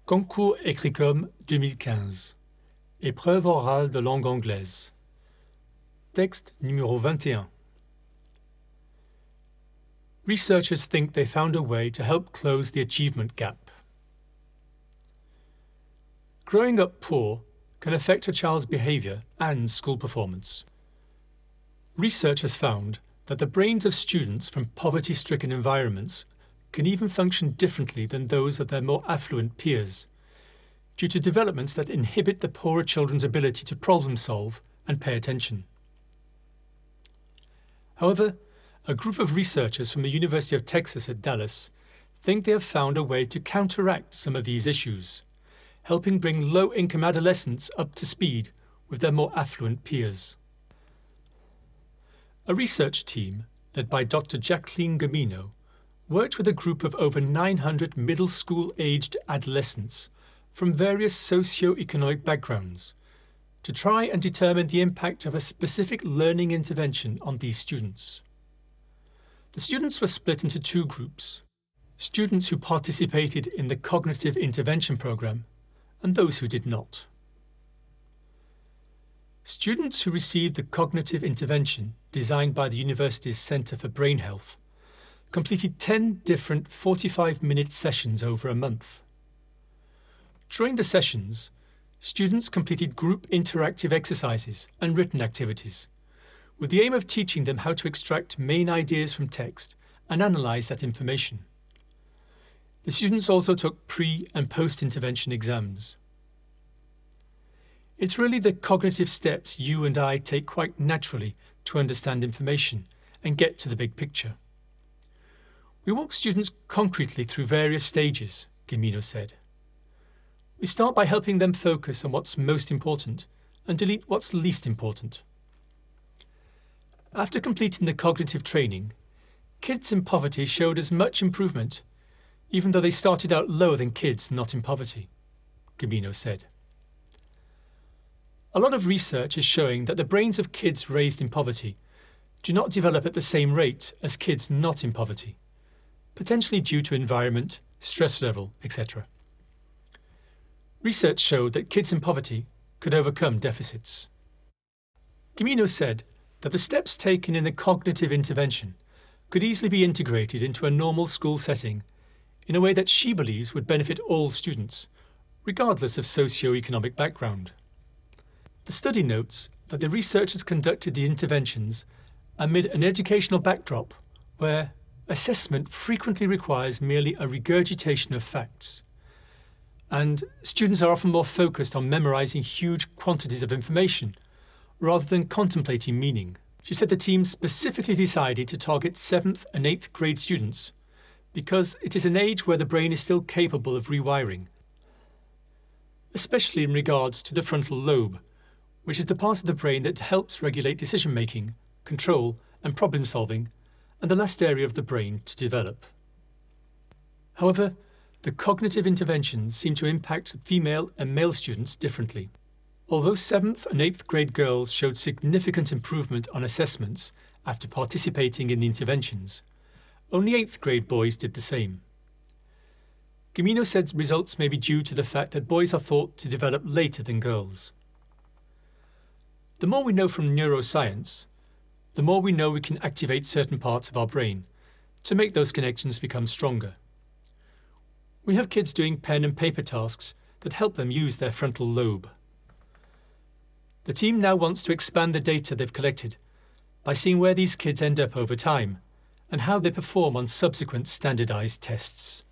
Concours Écricom 2015. Épreuve orale de langue anglaise. Texte numéro 21. Researchers think they found a way to help close the achievement gap. Growing up poor can affect a child's behaviour and school performance. Research has found that the brains of students from poverty-stricken environments can even function differently than those of their more affluent peers, due to developments that inhibit the poorer children's ability to problem solve and pay attention. However, a group of researchers from the University of Texas at Dallas think they have found a way to counteract some of these issues, helping bring low-income adolescents up to speed with their more affluent peers. A research team, led by Dr. Jacqueline Gamino, worked with a group of over 900 middle school-aged adolescents from various socio-economic backgrounds to try and determine the impact of a specific learning intervention on these students. The students were split into two groups: students who participated in the cognitive intervention program and those who did not. Students who received the cognitive intervention designed by the university's Centre for Brain Health completed 10 different 45-minute sessions over a month. During the sessions, students completed group interactive exercises and written activities, with the aim of teaching them how to extract main ideas from text and analyse that information. The students also took pre- and post-intervention exams. It's really the cognitive steps you and I take quite naturally to understand information and get to the big picture. We walk students concretely through various stages, Gamino said. We start by helping them focus on what's most important and delete what's least important. After completing the cognitive training, kids in poverty showed as much improvement, even though they started out lower than kids not in poverty, Gamino said. A lot of research is showing that the brains of kids raised in poverty do not develop at the same rate as kids not in poverty, potentially due to environment, stress level, etc. Research showed that kids in poverty could overcome deficits. Gamino said that the steps taken in the cognitive intervention could easily be integrated into a normal school setting in a way that she believes would benefit all students, regardless of socio-economic background. The study notes that the researchers conducted the interventions amid an educational backdrop where assessment frequently requires merely a regurgitation of facts, and students are often more focused on memorising huge quantities of information rather than contemplating meaning. She said the team specifically decided to target 7th and 8th grade students because it is an age where the brain is still capable of rewiring, especially in regards to the frontal lobe, which is the part of the brain that helps regulate decision-making, control and problem-solving, and the last area of the brain to develop. However, the cognitive interventions seem to impact female and male students differently. Although 7th and 8th grade girls showed significant improvement on assessments after participating in the interventions, only 8th grade boys did the same. Gamino said results may be due to the fact that boys are thought to develop later than girls. The more we know from neuroscience, the more we know we can activate certain parts of our brain to make those connections become stronger. We have kids doing pen and paper tasks that help them use their frontal lobe. The team now wants to expand the data they've collected by seeing where these kids end up over time and how they perform on subsequent standardized tests.